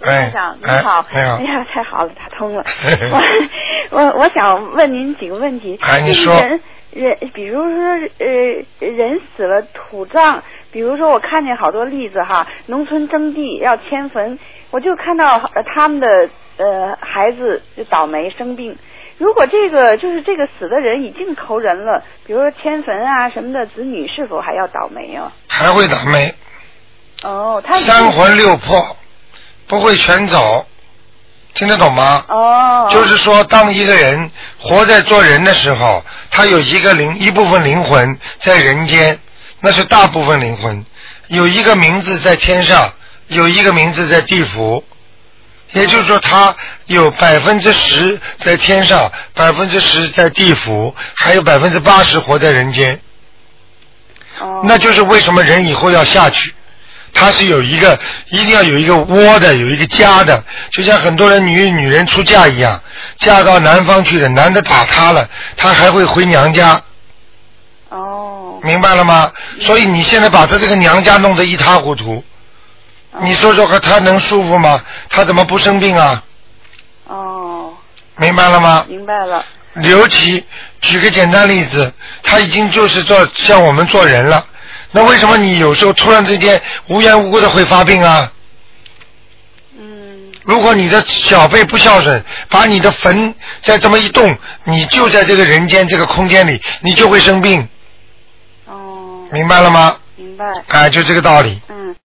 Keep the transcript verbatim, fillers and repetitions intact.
台长，您好， 哎好哎呀，太好了，打通了。我我我想问您几个问题。 哎，你说。 人人，比如说呃，人死了土葬，比如说我看见好多例子哈，农村征地要迁坟，我就看到呃他们的呃孩子就倒霉生病。如果这个就是这个死的人已经投人了，比如说迁坟啊什么的，子女是否还要倒霉啊？ 还会倒霉。 哦，他三魂六魄不会全走，听得懂吗？ 哦， 就是说，当一个人活在做人的时候，他有一个灵一部分灵魂在人间，那是大部分灵魂，有一个名字在天上，有一个名字在地府。也就是说，他有百分之十在天上，百分之十在地府，还有百分之八十活在人间。 哦， 那就是为什么人以后要下去，他是有一个一定要有一个窝的，有一个家的，就像很多人女女人出嫁一样，嫁到南方去了，男的打她了，她还会回娘家。 哦， 明白了吗？所以你现在把她这个娘家弄得一塌糊涂。你说说看，他能舒服吗？他怎么不生病啊？ 哦， 明白了吗？ 明白了。 尤其举个简单例子，他已经就是做像我们做人了，那为什么你有时候突然之间无缘无故的会发病啊？ 嗯。 如果你的小辈不孝顺，把你的坟再这么一动，你就在这个人间这个空间里，你就会生病。 哦。 明白了吗？ 明白。 哎，就这个道理。 嗯。